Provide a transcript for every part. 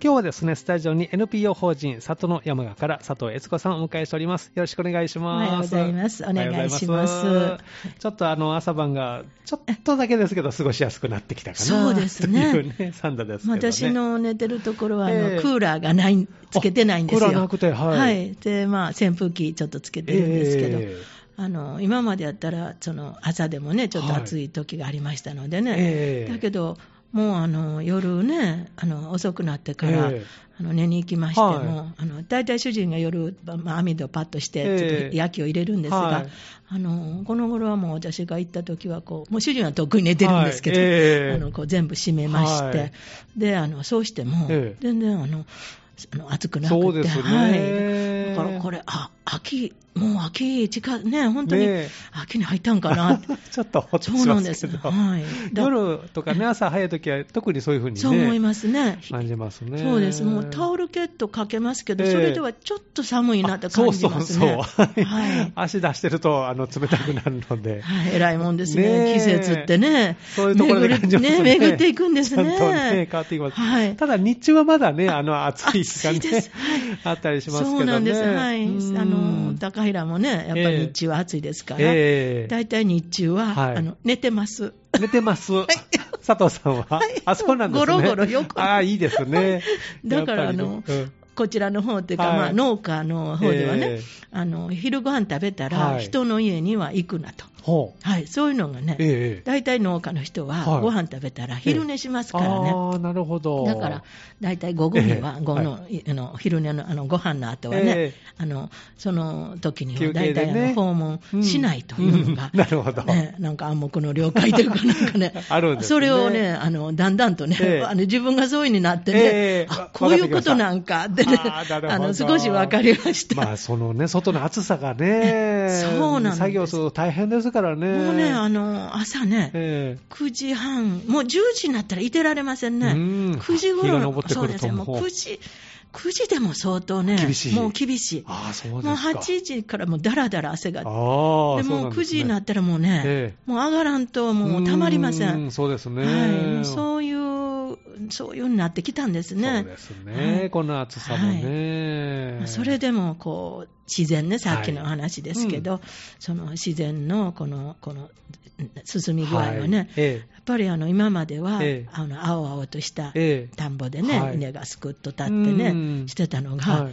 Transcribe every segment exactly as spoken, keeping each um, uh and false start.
今日はですね、スタジオに エヌピーオー 法人里の山川から佐藤悦子さんをお迎えしております。よろしくお願いします。 おはようございます。お願いします。 ちょっとあの朝晩がちょっとだけですけど過ごしやすくなってきたかな。 そうですね。 というね、三度ですけどね。 私の寝てるところはあの、えー、クーラーがないつけてないんですよ。 クーラーなくて、はい。 はい。で、まあ扇風機ちょっとつけてるんですけど。 えーあの今までやったらその朝でもねちょっと暑い時がありましたのでね、はいえー、だけどもうあの夜ねあの遅くなってから、えー、あの寝に行きましても、はい、あの大体主人が夜、まあ、網戸をパッとしてちょっと焼きを入れるんですが、えーはい、あのこの頃はもう私が行った時はこうもう主人はとっくに寝てるんですけど、はいえー、あのこう全部閉めまして、はい、であのそうしても、えー、全然あのあの暑くなくて、 そうですね、 はい、だからこれあ秋もう秋近ね本当に秋に入ったんかなってちょっとほっとしますけど、そうなんです、 はい、 夜とかね朝早い時は特にそういう風にねそう思いますね感じますね。 そうですもうタオルケットかけますけど、えー、それではちょっと寒いなって感じますね。 そうそうそう、はい、足出してるとあの冷たくなるので、 はいはい、偉いもんですね、ね季節ってねそういうところで感じますね。 ね巡っていくんですね。 ちゃんとね変わっていきます、はい、ただ日中はまだねあの暑い時間ね、はい、あったりしますけどね。 そうなんです、はい、あの高平もねやっぱり日中は暑いですから、えー、だいたい日中は、はい、あの寝てます寝てます、はい、佐藤さんは、はい、あそうなんですね。 ゴロゴロよくあいいですねだからあの、うんこちらの方というか、はいまあ、農家の方ではね、えー、あの昼ご飯食べたら、はい、人の家には行くなと、はい、そういうのがね、えー、大体農家の人はご飯食べたら昼寝しますからね、えー、 あなるほど。 だから大体午後には、えー午のはい、あの昼寝の、あのご飯の後はね、えー、あのその時には大体あの、ね、訪問しないというのが、 うんうん、なるほど、 ね、なんか暗黙の了解というかなんかねあるんですね。 それをねあのだんだんとね、えー、あの自分がそういう風になってね、えー、あこういうことなんかってねああの少し分かりました。 まあそのね外の暑さがねそうなんです。 作業すると大変ですからね。 もうねあの朝ね、えー、くじはんもうじゅうじになったらいてられませんね。うんくじ頃のそうですねもうくじくじでも相当ね厳しい。 もう厳しい。 あそうですか。 もうはちじからもうだらだら汗があでもうくじになったらもうね、えー、もう上がらんともうたまりません。 うんそうですね、 はい、もうそういうそういうようになってきたんですね。 そうですね、はい、この暑さもね、 はい、それでもこう自然ねさっきの話ですけど、はいうん、その自然のこのこの進み具合はね、はいええ、やっぱりあの今までは、ええ、あの青々とした田んぼでね、ええ、稲がすくっと立ってねしてたのが、はい、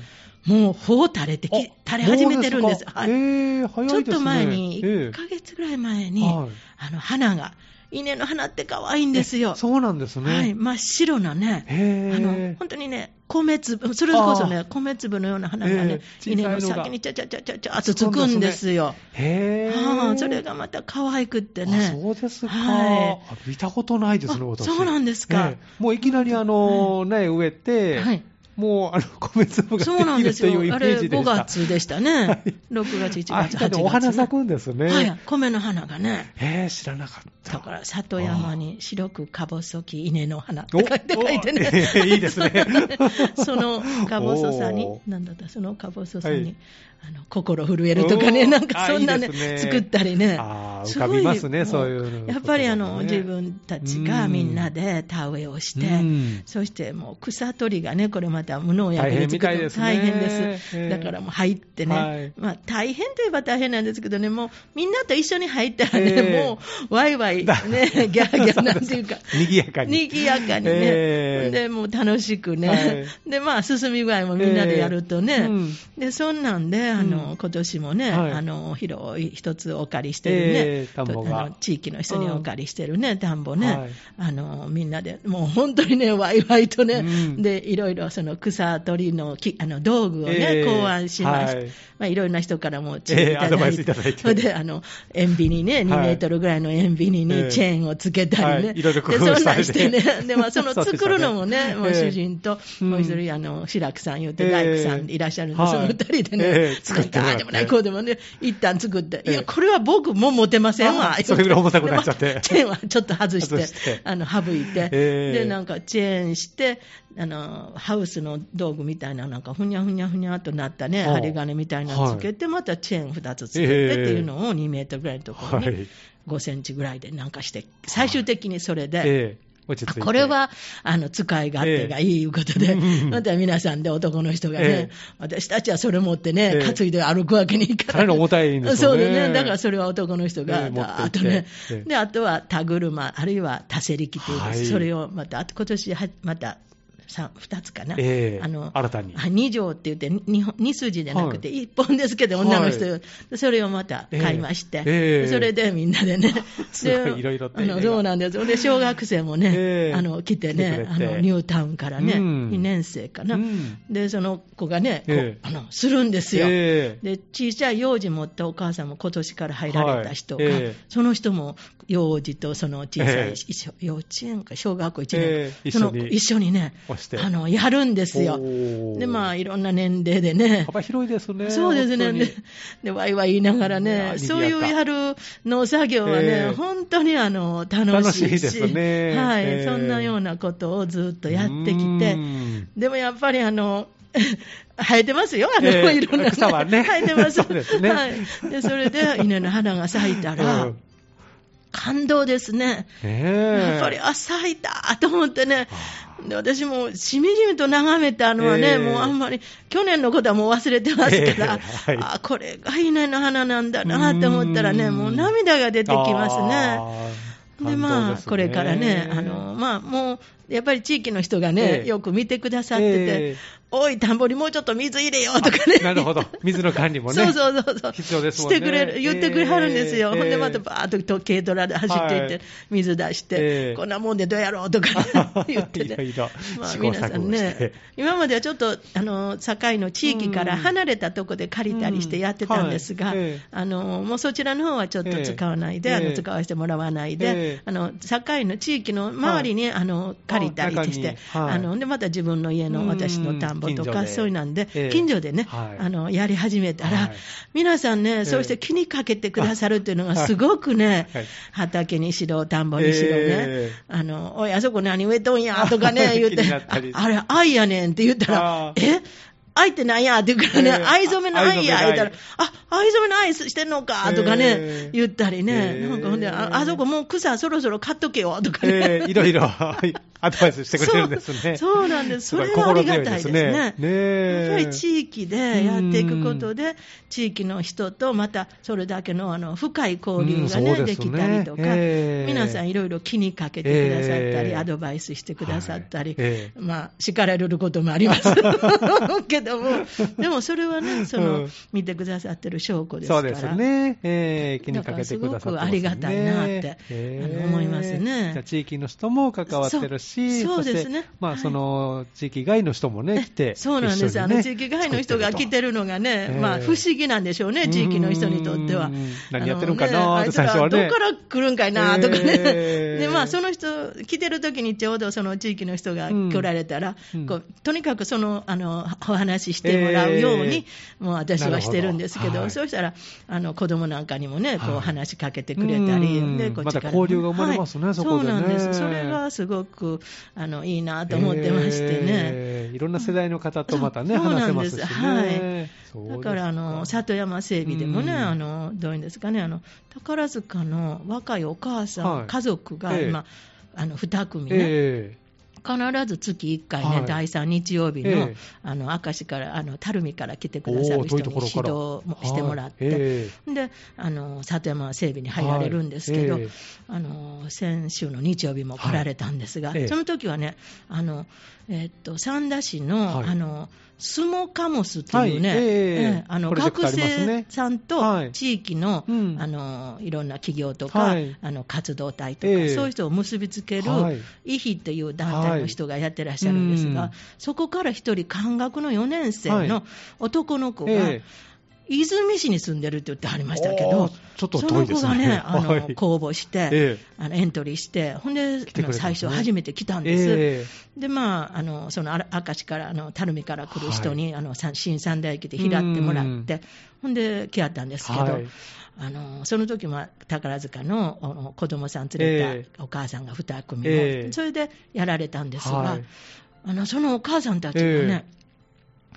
もう穂垂れてき垂れ始めてるんです。はい、えー、早いですね。ちょっと前にいっかげつぐらい前に、ええ、あの花が稲の花って可愛いんですよ。 そうなんですね。 はい、真っ白なね、あの本当にね米粒、それこそね米粒のような花がね稲の先にちゃちゃちゃちゃちゃとつくんですよ。 へー、それがまた可愛くってね。 そうですか、はい、見たことないですね私。 そうなんですか。 もういきなりあの、はい、ね植えて、はいもうあの米粒ができるというイメージでした。そうなんですよ。あれごがつでしたね。はい、ろくがつ、しちがつ、はちがつ、ね。お花咲くんですね。 はい、米の花がね。 へー、知らなかった。 だから里山に白くか細き稲の花って書いて書いてね。 えー、いいですね。 そのか細さに、なんだったそのか細さに、はい、あの心震えるとかね、なんかそんなね、いいね作ったりね。 あ浮かびますね、そういうの。 やっぱりあの自分たちがみんなで田植えをして、そしてもう草取りがね、これまた無農薬で作るの大変です。だからもう入ってね、はい、まあ大変といえば大変なんですけどね、もうみんなと一緒に入ったらね、えー、もうワイワイね、ギャーギャーなんていうか、 賑やかに。 賑やかにね、えー、でもう楽しくね、はい、でまあ進み具合もみんなでやるとね、えーうん、でそんなんであの、うん、今年もね、はい、あの広い一つお借りしてるね、えー、田んぼがあの地域の人にお借りしてるね、うん、田んぼね、はい、あのみんなでもう本当にねワイワイとね、うん、でいろいろその草取りのきあの道具をね、えー、考案しました。はい、まあ、いろいろな人からも知恵いただいて、えー、それであの塩ビにねにメートルぐらいの塩ビにね、はい、チェーンをつけたりね、はい、いろいろ工夫されてでそんなんしてねで、まあ、その作るのもねもう主人と、えー、もう一人あの白くさん言うて大工さんいらっしゃるんで、えー、その二人でね、えー、作ったああでもないこうでもね一旦作って、えー、いやこれは僕も持てませんわ、 それぐらい重たくなっちゃってチェーンはちょっと外してしてあの省いて、えー、でなんかチェーンしてあのハウスの道具みたいななんかふにゃふにゃふにゃとなったね、針金みたいなのつけて、はい、またチェーンふたつつけてっていうのをにメートルぐらいのところにごセンチぐらいでなんかして最終的にそれで、 落ち着いてこれはあの使い勝手がいいいうことで、えー、また皆さんで男の人がね、えー、私たちはそれ持ってね、えー、担いで歩くわけにいかない。 かなり重たいんですよね。 そうでね、だからそれは男の人が、えー、あとね、えー、であとは田車、あるいは多勢力という、はい、それをまた、今年はまた、ふたつかな、 えー、あの新たにに条って言って 2, 2筋じゃなくていっぽんですけど、はい、女の人、はい、それをまた買いまして、えー、それでみんなでね、 でいろいろと、ね、 そうなんです。で小学生もね、えー、あの来てね、あのニュータウンからね、うん、にねん生かな、うん、でその子がね、えー、あのするんですよ、えー、で小さい幼児持ったお母さんも今年から入られた人が、はい、えー、その人も幼児とその小さい、えー、幼稚園か小学校いちねん、えー、その一緒にね、あのやるんですよ。でまあいろんな年齢でね、 幅広いですね。 そうですね。で, でワイワイ言いながらね、そういうやる農作業はね、えー、本当にあの楽しいし、楽しいですね。はい、えー、そんなようなことをずっとやってきて、でもやっぱりあの生えてますよ、あの、えー、いろんな、ね、 草はね、 生えてます。 そうですね。 はい。でそれで稲の花が咲いたら。うん、感動ですね、えー、やっぱりあ咲いたと思ってね、で私もしみじみと眺めたのはね、えー、もうあんまり去年のことはもう忘れてますから、えーはい、あこれが稲の花なんだなと思ったらね、もう涙が出てきますね。でまあ、これからね、あのまあ、もうやっぱり地域の人がね、えー、よく見てくださってて、えー、おい、田んぼにもうちょっと水入れよとかね。 なるほど、水の管理もね、 そうそうそうそう、 必要ですもんね。 してくれる、言ってくれはるんですよ。えー、ほんでまたバーッと軽トラで走っていって、水出して、えー、こんなもんでどうやろうとか、ね、言ってね。いろいろまあ、皆さんね、今まではちょっとあの境の地域から離れたところで借りたりしてやってたんですが、はいえー、あのもうそちらの方はちょっと使わないで、えー、あの使わせてもらわないで、えー、あの境の地域の周りに、はい、あの借りたりして、はい、あのでまた自分の家の私の田んぼとかそういうなんで、えー、近所でね、はい、あのやり始めたら、はい、皆さんね、そうして気にかけてくださるっていうのがすごくね、はい、畑にしろ田んぼにしろね、えー、あのおいあそこ何植えとんやとかね言って、あ, あれ愛やねんって言ったら、え愛ってなんやって言うからね、えー、愛染めの愛や言ったら、あ、愛染めの愛してんのかとかね、えー、言ったりね、えー、なんかほんで あ, あそこもう草そろそろ買っとけよとかね、 えー、いろいろアドバイスしてくれるんですね。 そう、そうなんです。それはありがたいですね。ねねやっぱり地域でやっていくことで、地域の人とまたそれだけ の, あの深い交流が、ね、できたりとか、えー、皆さんいろいろ気にかけてくださったり、えー、アドバイスしてくださったり、はいえー、まあ叱られることもありますけども、でもそれはね、その、うん、見てくださってる証拠ですから。 そうですね。えー、気にかけてくださってますね。すごくありがたいなって、 えー、あの思いますね。 じゃあ地域の人も関わってるし、 そうですね。 まあ、その地域外の人もね、来て、 そうなんです、ね、あの地域外の人が来てるのがね、まあ、不思議なんでしょうね、地域の人にとっては。 何やってるんかなって最初はね。 どこから来るんかいなとかね、えー、でまあ、その人、来てる時にちょうどその地域の人が来られたら、うん、こうとにかくそのあのお話ししてもらうように、えー、もう私はしてるんですけど、どはい、そうしたらあの子供なんかにもね、こう話しかけてくれたり、 はい、でこっちから、また交流が生まれますね、はい、そこでね。 そうなんです、それがすごくあのいいなと思ってましてね、 えー、いろんな世代の方とまたね、話せますしね。はい、 だからあの里山整備でもね、あのどういうんですかね、あの宝塚の若いお母さん、はい、家族が今、えー、あのに組ね、えー必ず月いっかいね、はい、だいさん日曜日の、えー、あの明石からあの垂水から来てくださる人に指導もしてもらって、はいえー、であの里山整備に入られるんですけど、はいえー、あの先週の日曜日も来られたんですが、はい、その時はね、あの、えー、っと三田市の、はい、あのスモカモスというね、はいえーえー、あの学生さんと地域の、はいうん、あのいろんな企業とか、はい、あの活動体とか、えー、そういう人を結びつける、はい、イヒという団体の人がやってらっしゃるんですが、はい、そこから一人漢学のよねん生の男の子が、はいえー泉市に住んでるって言ってはりましたけど、 ちょっと遠いですね。 その子がね、あの、はい、公募して、えー、あのエントリーして、ほんで、ね、あの最初初めて来たんです。えー、で、まあ、あのその明石からあの垂水から来る人に、はい、あの新三大駅で拾ってもらって、ほんで来やったんですけど、はい、あのその時も宝塚の子供さん連れたお母さんがに組も、えー、それでやられたんですが、はい、あのそのお母さんたちがね、えー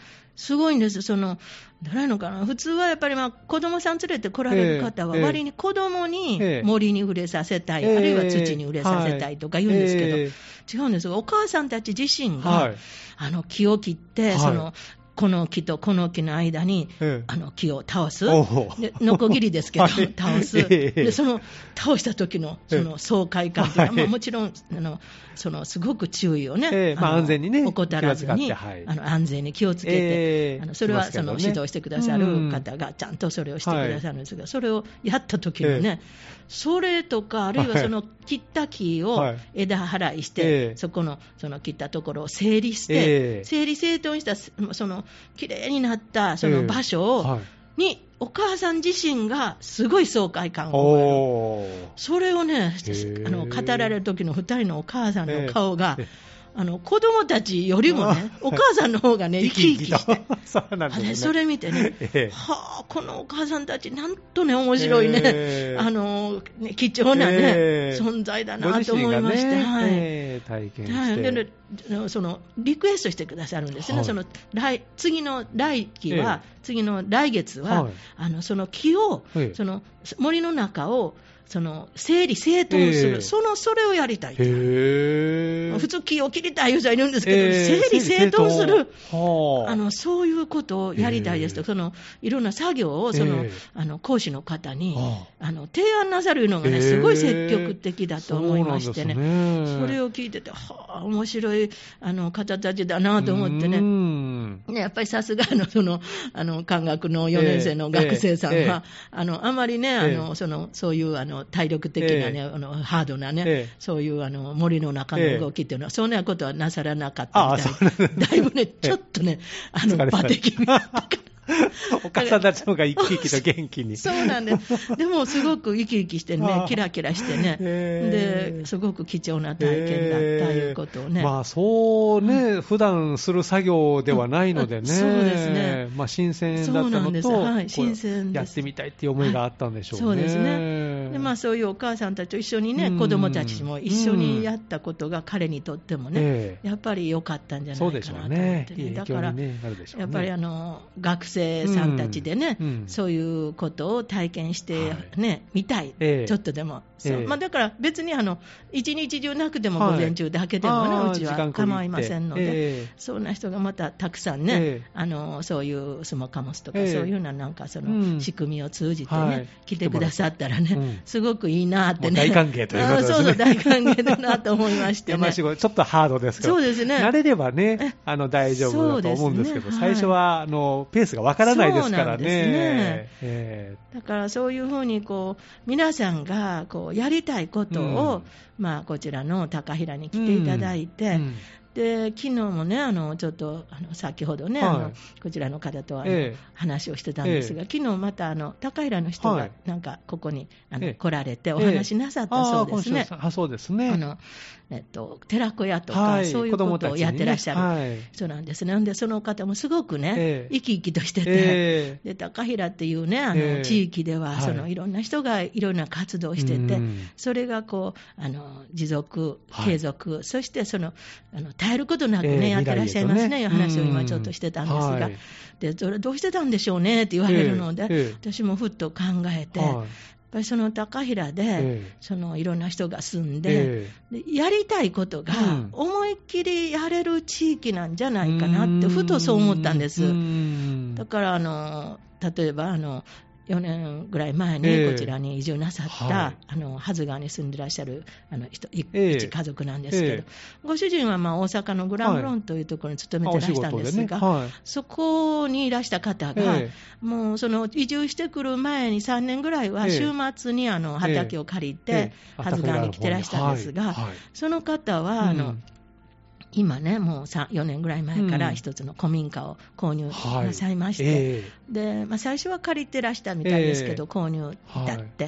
すごいんです。その誰のかな、普通はやっぱり、まあ、子供さん連れて来られる方は割に子供に森に触れさせたい、えー、あるいは土に触れさせたいとか言うんですけど、えー、違うんですが、お母さんたち自身が、はい、あの木を切って、はい、そのこの木とこの木の間に、ええ、あの木を倒す、でノコギリですけど、はい、倒す、ええ、でその倒した時のその爽快感というのは、はい、まあ、もちろんあのそのすごく注意をね、 ええ、まあ、安全にね、 怠らずに、はい、あの安全に気をつけて、えー、あのそれはその指導してくださる方がちゃんとそれをしてくださるんですが、うん、それをやった時のね、えー、それとか、あるいはその切った木を枝払いして、はい、そこのその切ったところを整理して、えー、整理整頓したそのきれいになったその場所を、えーはい、にお母さん自身がすごい爽快感を覚える。それをね、あの語られる時のふたりのお母さんの顔が、えーあの子供たちよりもね、お母さんの方がね、生き生きして、そうなんですね、それ見てね、えー、はあ、このお母さんたち、なんとね、面白いね、えー、あのね貴重なね、えー、存在だなと思いまして、ね、はい、えー、体験して、はい、ででそのリクエストしてくださるんですね、はい、その来次の来期は、えー、次の来月は、はい、あのその木を、はい、その森の中をその整理整頓する、えー、そのそれをやりたいと、普通木を切りたいいう人はいるんですけど、えー、整理整頓する、あのそういうことをやりたいですと、えー、そのいろんな作業をその、えー、あの講師の方にあの提案なさるのがね、すごい積極的だと思いましてね、えー、そ, ねそれを聞いてて、はあ、面白いあの方たちだなと思ってね、ね、やっぱりさすがのそのあの漢学のよねん生の学生さんは、えーえー、あのあまりね、あのそのそういうあの体力的な、ね、えー、あのハードなね、えー、そういうあの森の中の動きっていうのは、えー、そんなことはなさらなかったみたいで、だいぶね、ちょっとね、えー、あの馬的になったかお母さんたちの方が生き生きと元気にそうなんです。でもすごく生き生きしてね、キラキラしてね、ですごく貴重な体験だったいうことをね、 まあそうね、うん、普段する作業ではないのでね、 そうですね、 まあ新鮮だったのと、 はい、新鮮です。 やってみたいっていう思いがあったんでしょうね。はい、そうですね。 でまあそういうお母さんたちと一緒にね、うん、子供たちも一緒にやったことが彼にとってもね、えー、やっぱり良かったんじゃないかなと思ってね。そうでしょうね。だから、ね、やっぱりあの学生さんたちでね、うん、そういうことを体験してね、はい、見たい、えー、ちょっとでも、そう、えーまあ、だから別にあの一日中なくても午前中だけでもね、はい、うちは構いませんので、えー、そんな人がまたたくさんね、えー、あのそういうスモカモスとか、えー、そういうようななんかその仕組みを通じてね、うんはい、来てくださったらね、うん、すごくいいなってね、 大歓迎ということですね。 そうそう、大歓迎だなと思いましてね。 ちょっとハードですけど、 そうですね、 慣れればね、あの大丈夫だと思うんですけど、ね、はい、最初はあのペースがわからないですからね。そうなんですね。えー、だからそういうふうにこう皆さんがこうやりたいことを、うんまあ、こちらの高平に来ていただいて、うんうんで昨日もね、あのちょっとあの先ほどね、はい、あのこちらの方とあの、ええ、話をしてたんですが、ええ、昨日またあの高平の人がなんかここにあの、ええ、来られてお話しなさったそうですね。 ああ、そうですね。 あのえっと、寺子屋とか、はい、そういうことをやってらっしゃる、ねはい、人なんですね。でその方もすごくね、ええ、生き生きとしてて、ええ、で高平っていうね、あの、ええ、地域ではその、はい、いろんな人がいろんな活動をしてて、それがこうあの持続、継続、はい、そしてそのあの絶えることなくね、ええ、やってらっしゃいますね、いう話を今ちょっとしてたんですが、はい、でそれどうしてたんでしょうねって言われるので、ええ、私もふっと考えて、はい、やっぱりその高平で、ええ、そのいろんな人が住んで、ええ、でやりたいことが思いっきりやれる地域なんじゃないかなってふとそう思ったんです。だからあの例えばあのよねんぐらい前にこちらに移住なさった、えーはい、あのはず川に住んでらっしゃるあの人、一家族なんですけど、えー、ご主人はまあ大阪のグランフロンというところに勤めてらしたんですが、はいねはい、そこにいらした方が、えー、もうその移住してくる前にさんねんぐらいは週末にあの畑を借りて、はず川に来てらしたんですが、はいはい、その方はあの、うん今ね、もうよねんぐらい前から一つの古民家を購入なさいまして、うんはいえーでまあ、最初は借りてらしたみたいですけど、えー、購入だって、はい、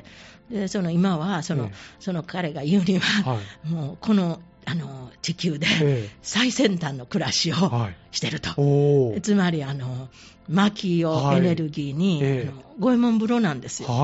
でその今はその、えー、その彼が言うには、はい、もうこのあの地球で最先端の暮らしをしてると、はい、つまりあの薪をエネルギーに、はいえー、あの五右衛門風呂なんですよ、はい、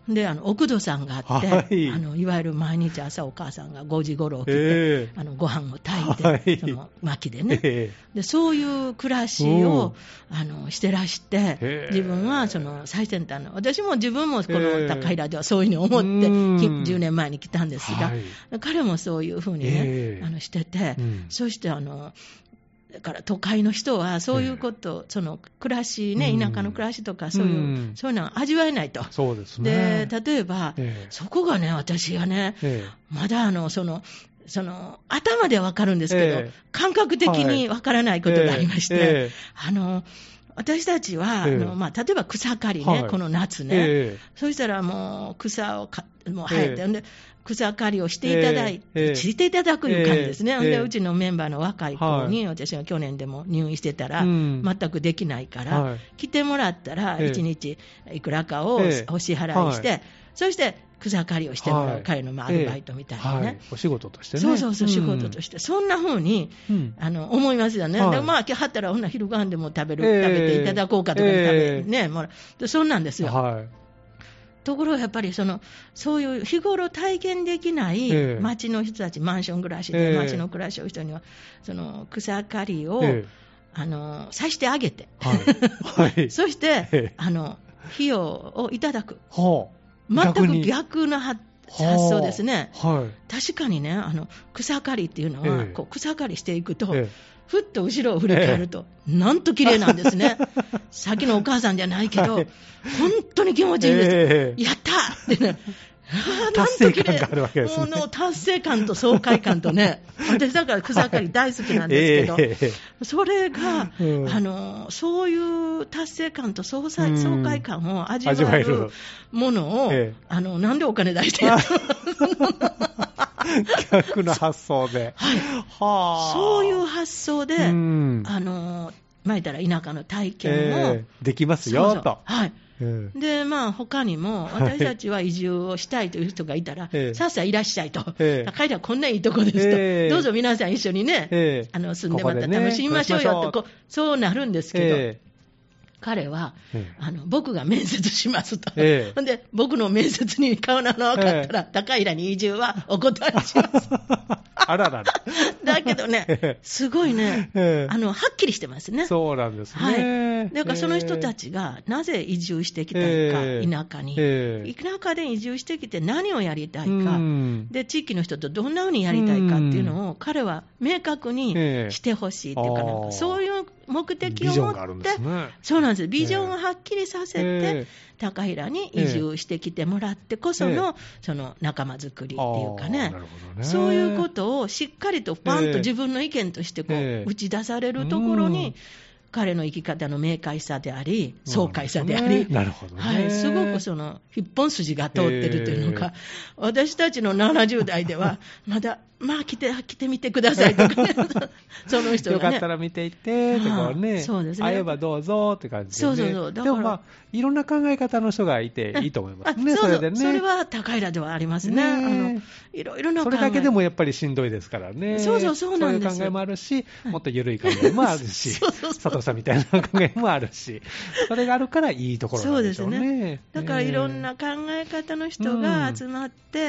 で、あの奥戸さんがあって、はい、あのいわゆる毎日朝お母さんがごじ頃起きて、えー、あのご飯を炊いて、はい、その薪でね、えー、でそういう暮らしを、うん、あのしてらして、えー、自分はその最先端の、私も自分もこの高平ではそういうふうに思って、えー、じゅうねんまえに来たんですが、はい、彼もそういうふうにね、えー、あのしてて、うん、そしてあのだから都会の人はそういうこと、えー、その暮らしね、田舎の暮らしとかそういう、うん、そういうのは味わえないと。 そうですね。 で、例えば、えー、そこがね、私がね、えー、まだあの、その、その、頭ではわかるんですけど、えー、感覚的にわからないことがありまして、はいえーえー、あの、私たちは、えーあのまあ、例えば草刈りね、はい、この夏ね、えー、そうしたらもう草をかもう生えて、えー、で草刈りをしていただいて、えー、していただくいう感じですね、えー、でうちのメンバーの若い子に、はい、私が去年でも入院してたら、うん、全くできないから、はい、来てもらったら、いちにちいくらかをお支払いして、はい、そして草刈りをしてもらう、彼のまあアルバイトみたいなね、はいはい、 お仕事としてね、 そうそうそう、仕事として、うん、そんな風に、うん、あの思いますよね、はい、でまあ、来はったら、ほんな昼ご飯でも食べる、えー、食べていただこうかとか、えー、食べね、もうそんなんですよ。はい、ところがやっぱりその、そういう日頃体験できない町の人たち、えー、マンション暮らしで、町の暮らしを人には、その草刈りを、えー、あのさしてあげて、はいはい、そして、えー、あの費用をいただく。はあ、全く逆の発想ですね、はい、確かにね、あの草刈りっていうのは、ええ、こう草刈りしていくと、ええ、ふっと後ろを振り返ると、ええ、なんと綺麗なんですねさっきのお母さんじゃないけど、はい、本当に気持ちいいんです、ええ、やったーってね、 達成感があるわけですね。 もう達成感と爽快感とね、私だから草刈り大好きなんですけど、はいえー、それが、うん、あのそういう達成感と爽快、うん、爽快感を味わえるものを、えー、あのなんでお金出してるの逆の発想で、 はい、はそういう発想で、うん、あのまあ、言ったら田舎の体験を、えー、 できますよと。そうそう、 はい、でまあ、他にも私たちは移住をしたいという人がいたら、ええ、さっさいらっしゃいと、ええ、高平こんないいとこですと、ええ、どうぞ皆さん一緒にね、ええ、あの住んでまた楽しみましょうよってこうそうなるんですけど、ええ、彼は、ええ、あの僕が面接しますと、ええ、で僕の面接に顔なの分かったら、ええ、高平に移住はお断りしますあらららだけどね、すごいね、ええ、あのはっきりしてますね。 そうなんですね、 はい、だからその人たちがなぜ移住してきたのか、ええ、田舎に、ええ、田舎で移住してきて何をやりたいか、うん、で地域の人とどんなふうにやりたいかっていうのを、うん、彼は明確にしてほしいっていうか、ええ、なんかそういう目的を持って、ね、そうなんです、ビジョンをはっきりさせて、ええ、高平に移住してきてもらってこその、ええ、その仲間づくりっていうか ね, ねそういうことをしっかりとパンと自分の意見としてこう、ええ、打ち出されるところに、うん、彼の生き方の明快さであり爽快さであり、 なるほどね、 はい、すごくその一本筋が通ってるというのか、えー、私たちのななじゅう代ではまだまあ来て来てみてくださいとかねその人がねよかったら見ていってとかね、そうですね、会えばどうぞって感じで、ね、そうそうそう、だからでもまあいろんな考え方の人がいていいと思いますね。 そうそう、 それでね、 それは高平ではあります ね, ねあのいろいろな考え、 それだけでもやっぱりしんどいですからね。 そうそうそうなんです。 そういう考えもあるし、もっと緩い考えもあるしそうそうそう、佐藤さんみたいな考えもあるし、それがあるからいいところなんでしょうね。そうですね、 だからいろんな考え方の人が集まって、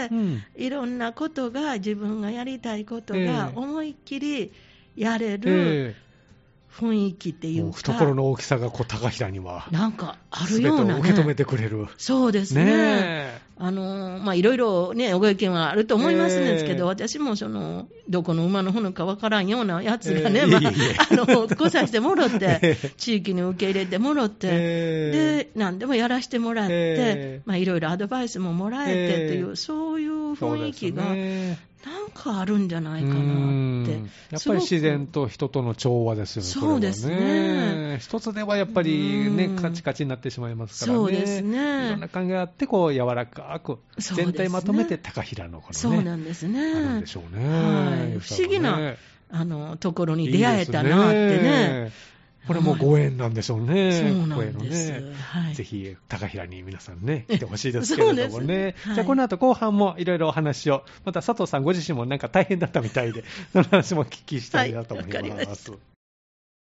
うん、いろんなことが自分がやりたいことが思いっきりやれる雰囲気っていうか、 懐の大きさがこう高平にはなんかあるような、ね、 全てを受け止めてくれる。 そうです ね, ねあのまあいろいろねご意見はあると思いますんですけど、えー、私もそのどこの馬の骨かわからんようなやつがね、えーまあ、いいあの来させてもらって、えー、地域に受け入れてもらって、えー、で何でもやらせてもらって、えーまあ、いろいろアドバイスももらえてっていう、えー、そういう雰囲気がなんかあるんじゃないかなって。 やっぱり自然と人との調和ですよね。 そうですね。 一つではやっぱりねカチカチになってしまいますからね。 そうですね。 いろんな考えがあってこう柔らかく全体まとめて高平のこのね。 そうなんですね。 あるんでしょうね。 はい、不思議なあのところに出会えたなってね。いいですね。 これもご縁なんでしょうね。 そうなんです。ね、 はい、ぜひ高平に皆さんね来てほしいですけれどもね。はい、じゃあこの後後半もいろいろお話を、また佐藤さんご自身もなんか大変だったみたいで、その話もお聞きしたいなと思います。はい、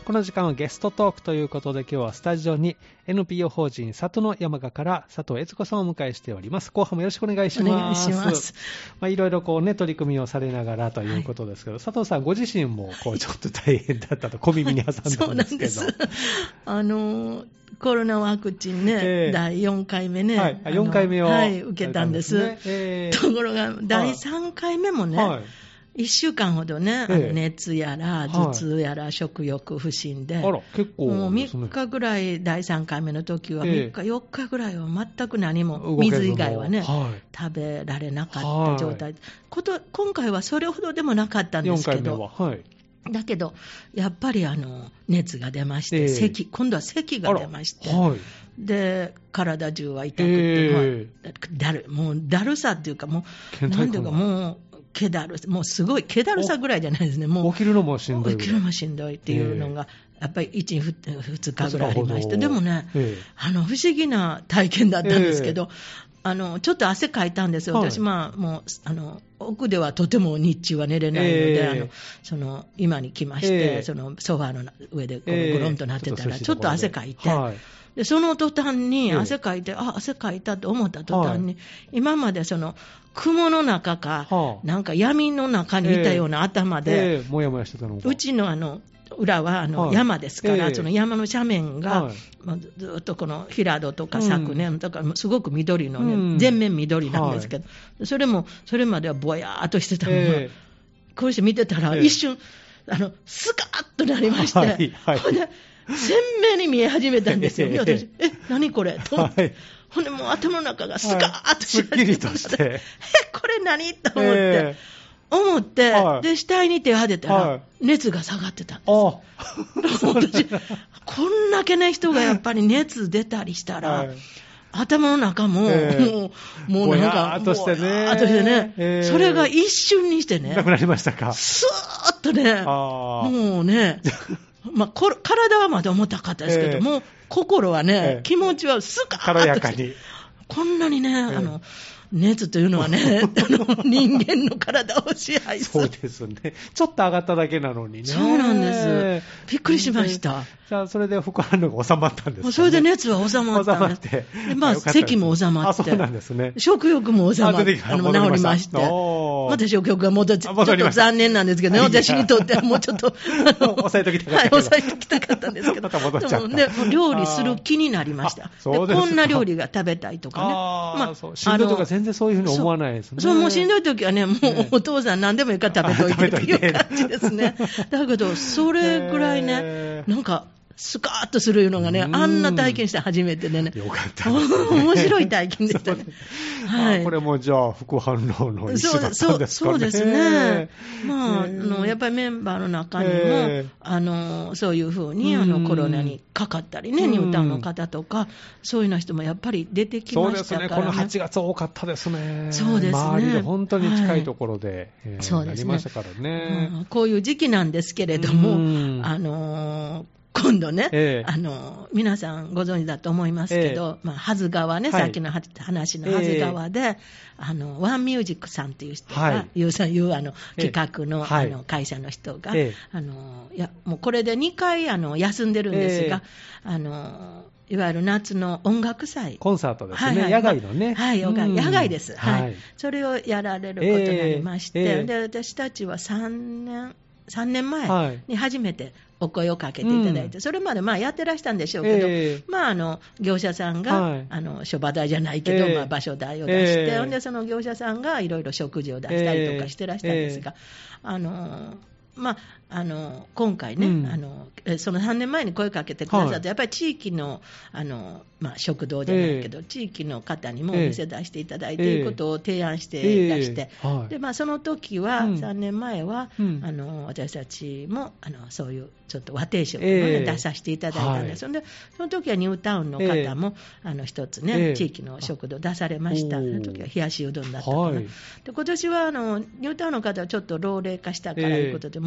この時間はゲストトークということで、今日はスタジオに エヌピーオー 法人里の山鹿から佐藤悦子さんをお迎えしております。後半もよろしくお願いします。 お願いします。 まあ、いろいろこうね取り組みをされながらということですけど、はい、佐藤さんご自身もこうちょっと大変だったと小耳に挟んだんですけど、はい、そうなんです。 あのコロナワクチンね、えー、だいよんかいめね、 はい、よんかいめを、 はい、受けたんです。ねえー、ところがだいさんかいめもね、はい、いっしゅうかんほどね、ええ、あの熱やら頭痛やら食欲不振で、 はい、あら結構もうみっかぐらいだいさんかいめの時はみっか、ええ、よっかぐらいは全く何も水以外はね、はい、食べられなかった状態、はい、こと今回はそれほどでもなかったんですけど、 よんかいめは、はい、 だけどやっぱりあの熱が出まして、えー、咳今度は咳が出まして、はい、で体中は痛くて、えー、だるもうだるさっていうかもうなんていうかもう気だるもうすごい気だるさぐらいじゃないですね。もう起きるのもしんどい。 起きるのもしんどいっていうのが、えー、やっぱりいちにちふつかぐらいありまして、でもね、えー、あの不思議な体験だったんですけど、えー、あのちょっと汗かいたんですよ。はい、私まあもうあの奥ではとても日中は寝れないので、えー、あのその今に来まして、えー、そのソファーの上でこうゴロンとなってたら、えー、ちょっと汗かいて。はい、でその途端に汗かいて、えー、あ汗かいたと思った途端に、はい、今までその雲の中か、はあ、なんか闇の中にいたような頭で、 えーえー、もやもやしてたのか。 うちのあの裏はあの山ですから、はい、その山の斜面が、はい、ずっとこの平戸とか昨年、うん、とかすごく緑のね、うん、全面緑なんですけど、はい、それもそれまではぼやーっとしてたのが、えー、こうして見てたら、えー、一瞬あのスカーッとなりまして、はいはい、で鮮明に見え始めたんですよ。えー、私え何これと思って、はい、ほんでもう頭の中がスカーッとし始めて、はい、すっきりとしてえこれ何と思って、えー思って、はい、で額に手を当てたら、はい、熱が下がってたんです。あ私こんだけね人がやっぱり熱出たりしたら、はい、頭の中も、えー、もうもうなんかぼやーっとしてね、ぼやーっとしてね、えー、それが一瞬にしてねなくなりましたか。 スーッとね、もうねまあ、体はまだ重たかったですけども、えー、心はね、えー、気持ちはスカーッと軽やかにこんなにね、えー、あの熱というのはねあの人間の体を支配する。 そうですね。ちょっと上がっただけなのにね。 そうなんです。びっくりしました。 じゃあそれで副反応が収まったんですかね。 それで熱は収まったんです。収まって。でまあ咳も収まって。あ、そうなんですね。食欲も収まって、あの治りまして。また食欲が戻って、ちょっと残念なんですけどね、私にとってはもうちょっと抑えときたかった。はい、 抑えときたかったんですけど。また戻っちゃった。でも料理する気になりました。そうですか。こんな料理が食べたいとかね。 ああ、まあそうしんどいとか全然そういうふうに思わないですね。 そう、もうしんどい時はね、もうお父さん何でもいいから食べといてっていう感じですね。だけど、それぐらいね、なんか、スカーッとするのがね、あんな体験して初めてでね。 よかったですね。 面白い体験でしたね。 はい。これもじゃあ、副反応の一種だったんですかね。 そうですね。まあ、あの、やっぱりメンバーの中にも、あの、そういうふうに、あの、コロナにかかったりね、ニュータウンの方とか、そういうような人もやっぱり出てきましたからね。 そうですね。このはちがつ多かったですね。 そうですね。 周りで本当に近いところで、なりましたからね。 こういう時期なんですけれども、あの、今度ね、えー、あの皆さんご存知だと思いますけど、えーまあ、はず川ね、はい、さっきの話のはず川で、えー、あのワンミュージックさんという人が、はい、いうさいうあの企画の、えー、あの会社の人が、えー、あのいやもうこれでにかいあの休んでるんですが、えー、あのいわゆる夏の音楽祭コンサートですね、はいはい、野外のね、 はい、野外、野外です、はいはい、それをやられることになりまして、えーえー、で私たちはさんねんさんねんまえに初めてお声をかけていただいて、うん、それまでまあやってらしたんでしょうけど、えーまあ、あの業者さんが、はい、あの諸場代じゃないけど、えーまあ、場所代を出して、えー、でその業者さんがいろいろ食事を出したりとかしてらしたんですが、えー、あのまあ、あの今回ね、うん、あのそのさんねんまえに声かけてくださって、はい、やっぱり地域の、あの、まあ、食堂じゃないけど、えー、地域の方にもお店出していただいて、えー、いうことを提案していらして、えーはいでまあ、その時は、うん、さんねんまえは、うん、あの私たちもあのそういうちょっと和定食を、ねえー、出させていただいたんです、はい、でその時はニュータウンの方も、えー、あの一つね、えー、地域の食堂出されました。その時は冷やしうどんだったかな、はい、で今年はあのニュータウンの方はちょっと老齢化したからということで、えー、もうあ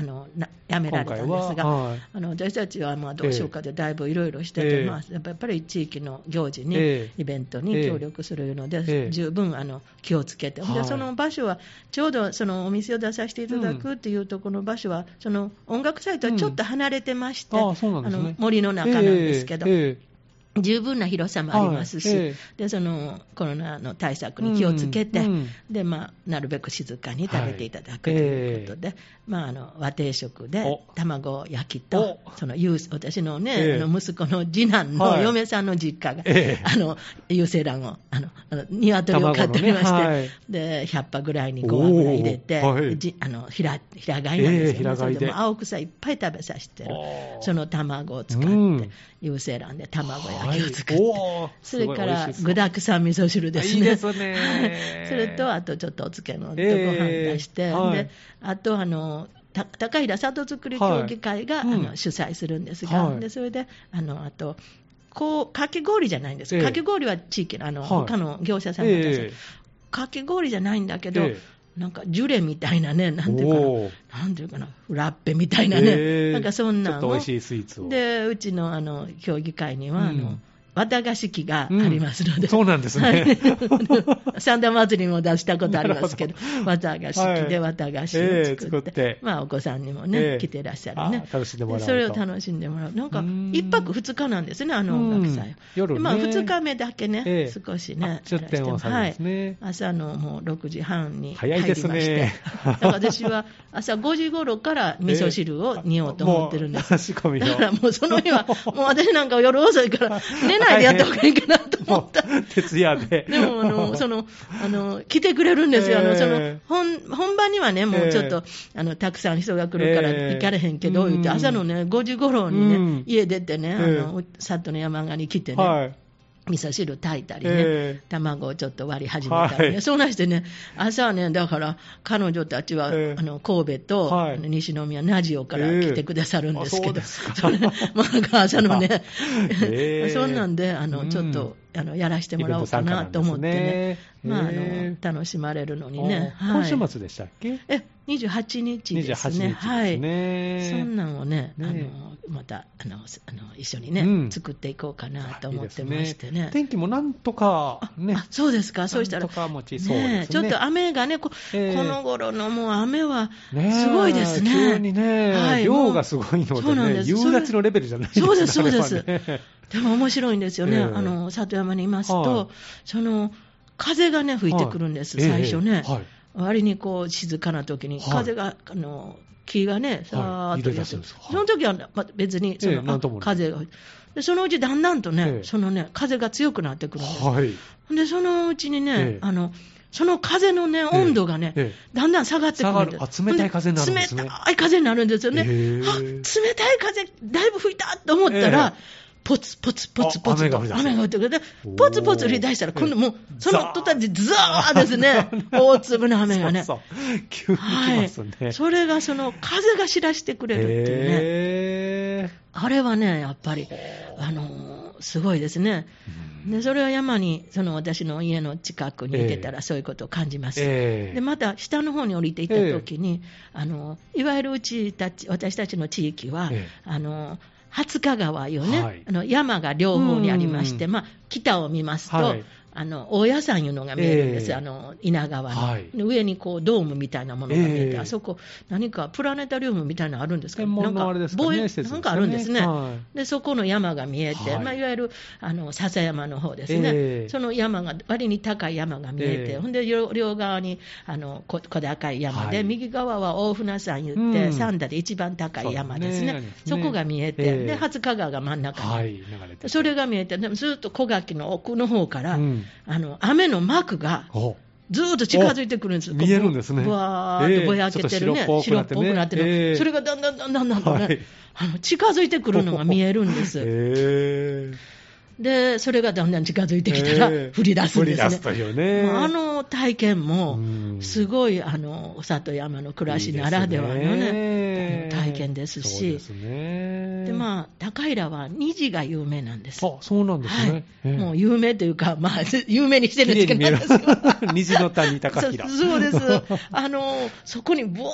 のやめられたんですが、はい、あの私たちはまあどうしようかでだいぶいろいろしてて、えーまあ、やっぱり地域の行事に、えー、イベントに協力するので、えー、十分あの気をつけて、でその場所はちょうどそのお店を出させていただくっていうところの場所は、うん、その音楽祭とはちょっと離れてまして、うん、ああ、そうなんですね、あの森の中なんですけど、えーえー十分な広さもありますし、はいええ、でそのコロナの対策に気をつけて、うんうん、でまあ、なるべく静かに食べていただくということで、はいえまあ、あの和定食で卵焼きとその私の、ねえ、あの息子の次男の嫁さんの実家が、はい、あの有精卵をあのあの鶏を飼っておりまして、ねはい、でひゃっぱぐらいにご油入れて、はい、じあの平平貝なんですよね、え、それでも青草いっぱい食べさせてるその卵を使って、うん、有精卵で卵焼きを作って、はい、それから具だくさん味噌汁ですね。いいですね。それとあとちょっとお漬物とご飯出して、えーはい、であとあの高平里作り協議会が、はい、あの主催するんですが、はい、でそれであのあとこうかき氷じゃないんです、えー、かき氷は地域の、あの、はい、他の業者さんが出す、えー、かき氷じゃないんだけど、えーなんかジュレみたいなね、なんていうかな、なんていうかな、フラッペみたいなね、えー、なんかそんなのを、ちょっと美味しいスイーツを。で、うちのあの協議会には、うん、あの綿菓子機がありますので、うん、そうなんですね。三田祭りも出したことありますけど、綿菓子機で綿菓子を作って、はいえー、作ってまあ、お子さんにもね、えー、来てらっしゃるね、楽しんでもらうと、それを楽しんでもらう、なんかいっぱくふつかなんですね、あの音楽祭、夜ね、まあ、ふつかめだけね、えー、少しね、出店をされますね、はい、朝のもうろくじはんに入りまして、ね、だから私は朝ごじ頃から味噌汁を煮ようと思ってるんです、えー、だからもうその日は、もう私なんか夜遅いから、寝ないでやった方がいいかなと思った。徹夜で。でも、あの、その、あの、来てくれるんですよ。えー、あの、その、本、本番にはね、もうちょっと、えー、あの、たくさん人が来るから行かれへんけど、えー、言って、朝のね、ごじ頃にね、うん、家出てね、あの、里の山側に来てね、はい、味噌汁炊いたりね、えー、卵をちょっと割り始めたりね、はい、そうなしてね、朝はね、だから彼女たちは、えー、あの神戸と、はい、西宮、名塩から来てくださるんですけど、えー、それ、まあ、朝のね、えー、そんなんで、あの、ちょっと、あのやらせてもらおうかなと思ってね、まあ、あの楽しまれるのにね、はい、今週末でしたっけ？えにじゅうはちにちですね、にじゅうはちにちですね、はい、そんなんをね、ね、あのまたあのあの一緒にね、うん、作っていこうかなと思ってましてね、いいね、天気もなんとか、ね、ああそうですか、そうしたら、なんとか持ちそうですね、ね、ちょっと雨がね、こ、えー、この頃のもう雨はすごいですね、急にね、はい、量がすごいのでね、夕立のレベルじゃないですね、そうです、そうです。でも面白いんですよね、えー、あの里山にいますと、はい、その風がね吹いてくるんです、はい、最初ね、えーはい、割にこう静かな時に風が、はい、あの木がねさーっとやってる、はい、その時は、まあ、別にその、えー、風がでそのうちだんだんとね、えー、そのね風が強くなってくるんです、はい、でそのうちにね、えー、あのその風のね、温度がね、ええ、だんだん下がってくるんです。冷たい風になるんですね。冷たい風になるんですよね。えー、あ、冷たい風、だいぶ吹いたと思ったら、えーポツポツポツポツと雨が降ってくる。ポツポツ降り出したら、今度もう、その途端にザーですね。大粒の雨がね。そうそう急に来ますね、はい。それがその風が知らしてくれるっていうね。へー、あれはね、やっぱり、あのー、すごいですね。でそれは山に、その私の家の近くにいてたらそういうことを感じます。えー、でまた下の方に降りていたときに、えー、あの、いわゆるうちたち、私たちの地域は、えー、あの、廿日川いうね、はい、あの山が両方にありまして、まあ、北を見ますと、はい、あの大家さんいうのが見えるんです、えー、あの稲川の、はい、上にこうドームみたいなものが見えて、えー、あそこ何かプラネタリウムみたいなのあるんですか、なんか望遠、なんかあるんですね、はい、でそこの山が見えて、はい、まあ、いわゆるあの笹山の方ですね、えー、その山が割に高い山が見えて、えー、ほんで 両, 両側にあの小高い山で、はい、右側は大船山言って、うん、三田で一番高い山ですね、 そ, ねそこが見えて、えー、で廿日川が真ん中に、はい、流れてそれが見えて、でもずっと小垣の奥の方から、うん、あの雨の膜がずーっと近づいてくるんです。見えるんですね。ぶわーっとぼやけてるね、えー、白っぽくなってる、ね、えー、それがだんだんだんだんだんとね、はい、あの近づいてくるのが見えるんです。えーでそれがだんだん近づいてきたら降り出すんですね。降り出すというね。あの体験もすごい、あの里山の暮らしならではのね、いい体験ですし、そうですね。でまあ高平は虹が有名なんです。あ、そうなんですね。はい、えー、もう有名というか、まあ有名にしてるんですけど、虹の谷高平。そう、そうです。あのそこにブワ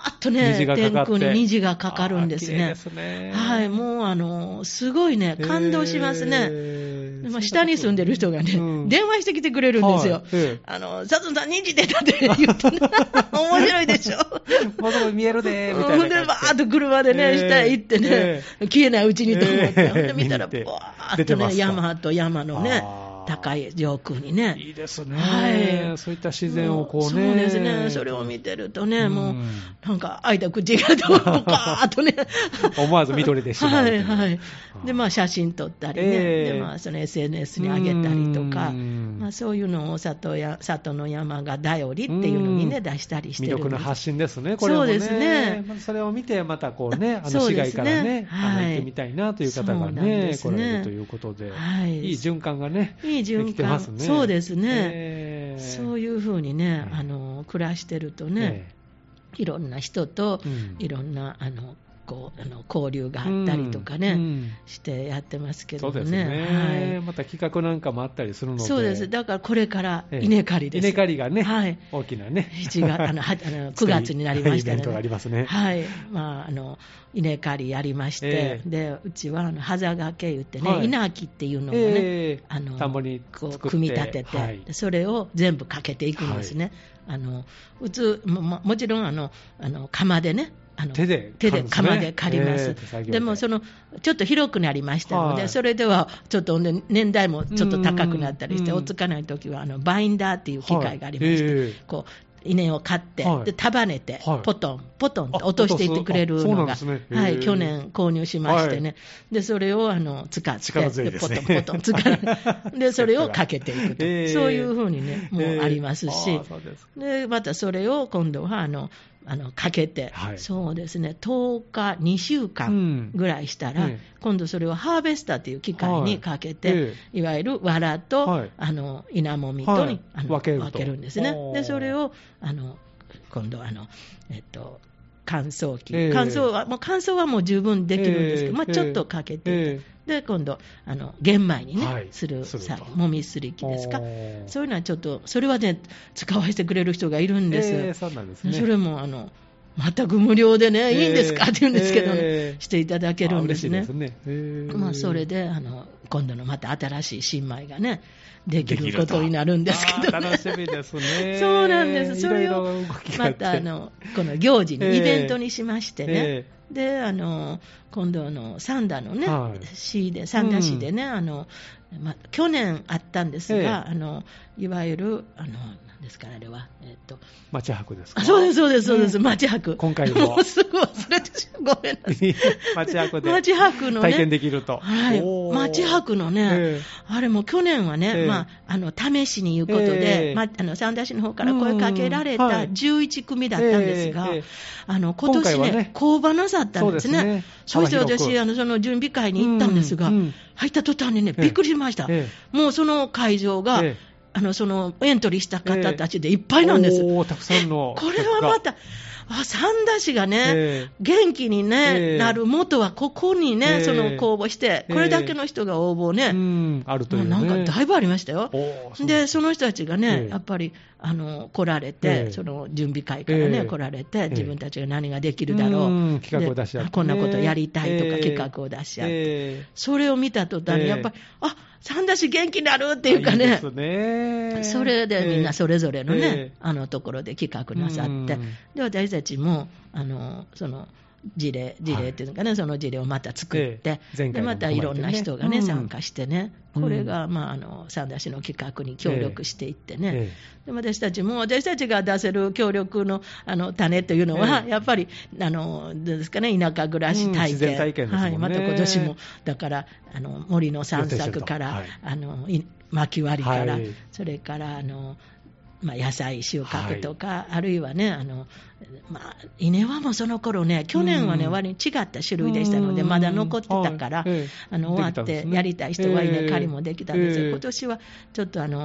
ーっとね、天空に虹がかかるんですね。綺麗ですね。はい、もうあの、すごいね、感動しますね。まあ、下に住んでる人がね、うん、電話してきてくれるんですよ。はい、あの、佐藤さん虹出たって言って面白いでしょ。 もうすぐ見えるで、みたいな。 ほんで、バーっと車でね、下へ行ってね、消えないうちにと思って、ほんで見たら、バーっとね、山と山のね、高い上空にね。 いいですね。はい。そういった自然をこうね。そうですね。それを見てるとね、もう、なんか、開いた口がどうかーっとね。 思わず見とれてしまう。 はい、はい。で、まあ、写真撮ったりね。えー、で、まあ、その エスエヌエス に上げたりとか、まあ、そういうのを里や、里の山が頼りっていうのにね、出したりしてるんです。 魅力の発信ですね、これもね。そうですね。それを見て、またこうね、あの市外からね、はい、行ってみたいなという方がね、来られるということで、はい、いい循環がね、 いい循環、ね、そうですね、えー、そういうふうにね、あの暮らしてるとね、えー、いろんな人と、うん、いろんなあのこうあの交流があったりとかね、うんうん、してやってますけどね。そうですね、はい、また企画なんかもあったりするので。 そうです。だからこれから稲刈りです。 稲刈りがね、はい、大きなね。 しちがつあのあのくがつになりましたね。 イベントがありますね。 はい。まああの稲刈りやりまして、えー、でうちはあの葉座掛け言ってね、はい、稲垣っていうのをね、えー、あの田んぼにこう組み立てて、はい、それを全部かけていくんですね。はい、あのうつ も, もちろんあのあの釜でね。あの手で、 手で釜で刈ります、えー、で, でもそのちょっと広くなりましたので、はい、それではちょっと年代もちょっと高くなったりして、追いつかないときはあのバインダーっていう機械がありまして、はい、えー、こう稲を刈って、はい、で束ねて、はい、ポトンポトンと落としていってくれるのが、ね、はい、去年購入しましてね、はい、でそれをあの使って力強いですね、 でポトンポトン使でそれをかけていくと、えー、そういうふうにねもうありますし、えー、でまたそれを今度はあのあのかけて、はい、そうですね、とおか、にしゅうかんぐらいしたら、うん、今度それをハーベスターという機械にかけて、はい、いわゆる藁と、はい、あの稲もみとに、はい、あの分ける、分けるんですね。でそれをあの今度あの、えっと、乾燥機、えー、乾燥はもう乾燥はもう十分できるんですけど、えーまあ、ちょっとかけて、えー、で今度あの玄米にね、はい、するさもみすり機ですか、そういうのはちょっとそれはね使わせてくれる人がいるんです。 えー、そうなんですね。 それもあの全く無料でね、えー、いいんですかって言うんですけどね、えー、していただけるんですね。あ、嬉しいですね。えー、まあそれであの今度のまた新しい新米がねできることになるんですけど、ね、 楽しみですね。 そうなんです。それをまたあのこの行事に、えー、イベントにしましてね、えー、であの今度あの三田のね、はい、市で三田市でね、うん、あのまあ、去年あったんですが、えー、あのいわゆるあのですからあれは、えー、と町博ですか。 そうですそうですそうです、うん、町博。 今回ももうすぐ忘れてしまう、ごめんなさい。 町博で町博の、ね、 体験できると。 はい。町博のね、えー、あれも去年はね、えー、まああの試しにいうことで、えーまあ、あの三田市の方から声かけられたじゅういちくみだったんですが、はい、あの今年ね、ね工場なさったんですね。そうですね。そして私あのその準備会に行ったんですが、うんうん、入った途端にねびっくりしました。えー、もうその会場が、えーあのそのエントリーした方たちでいっぱいなんです。えー、おー、たくさんの。 これはまた、あ、三田市がね、えー、元気に、ねえー、なる元はここにね、えー、その公募して、これだけの人が応募ね、えー、うんあるというね、 なんかだいぶありましたよ。そで、その人たちがね、えー、やっぱりあの来られて、えー、その準備会からね、えー、来られて、自分たちが何ができるだろう、 うん企画を出し合って、 こんなことやりたいとか企画を出し合って、えー、それを見た途端に、やっぱり、あ、三田市元気になるっていうかね、いいですね、それでみんなそれぞれのね、えー、あのところで企画なさって、で私たちもあのその事例、事例っていうのかね、はい、その事例をまた作って、えーね、でまたいろんな人がね、うん、参加してね、これが、まあ、あの三田市の企画に協力していってね、えー、で私たちも私たちが出せる協力 の, あの種というのは、えー、やっぱりあのどうですかね、田舎暮らし体験、うん、自然体験ですもんね、はい、また今年もだからあの森の散策から、はい、あの薪割りから、はい、それからあのまあ、野菜収穫とか、はい、あるいはね、あの、まあ、稲はもうその頃ね、去年はね、割に違った種類でしたので、まだ残ってたから、はい、あの終わってやりたい人は稲刈りもできたんですが、えー、今年はちょっとあの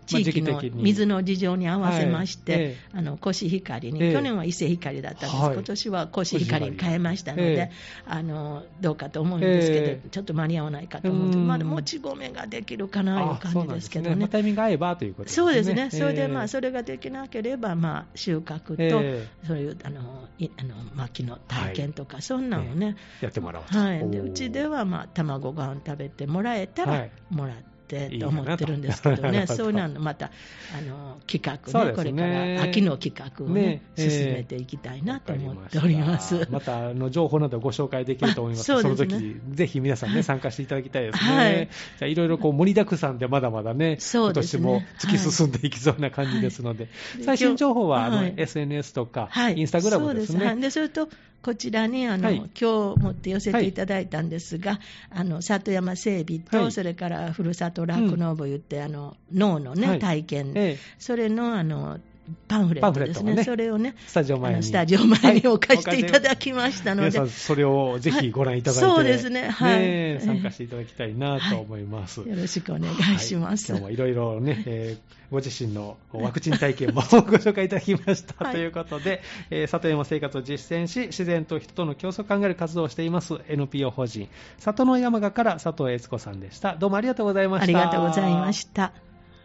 地域の水の事情に合わせまして、はいええ、あのコシヒカリに、ええ、去年は伊勢ヒカリだったんです、はい、今年はコシヒカリに変えましたので、ええ、あのどうかと思うんですけど、ええ、ちょっと間に合わないかと思うんですけど、まだもち米ができるかなという感じですけどね。 ね、まあ、タイミングが合えばということですね。 そうですね。それで、まあ、それができなければ、まあ、収穫と、えー、そういうあのいあの薪の体験とか、はい、そんなのをね、 えー、やってもらおうと。 はい、でうちでは、まあ、卵ご飯食べてもらえたら、はい、もらってってと思ってるんですけどね、いいそういうのまたあの企画ね、これから秋の企画をね、ねえー、進めていきたいなと思っております。 またあの情報などご紹介できると思いますので、その時ぜひ皆さんね参加していただきたいですね。はい、じゃあいろいろこう盛りだくさんでまだまだね、今年も突き進んでいきそうな感じですので、はい、最新情報はあの、はい、エスエヌエス とか、はい、インスタグラムですね。そうです。はい、でそれとこちらにあの、はい、今日持って寄せていただいたんですが、はい、あの里山整備と、はい、それからふるさと酪農部言って、うん、あの農の、ねはい、体験、ええ、それのあのパンフレットですね、ねそれをね、 スタジオ前にスタジオ前に置かせていただきましたので、 皆さんそれをぜひご覧いただいて、 はい、そうですね、はいね、参加していただきたいなと思います。 はい、よろしくお願いします。 はい、今日もいろいろね、えー、ご自身のワクチン体験もご紹介いただきました、はい、ということで、えー、里山生活を実践し、自然と人との競争を考える活動をしています エヌピーオー 法人里の山賀から佐藤悦子さんでした。どうもありがとうございました。 ありがとうございました。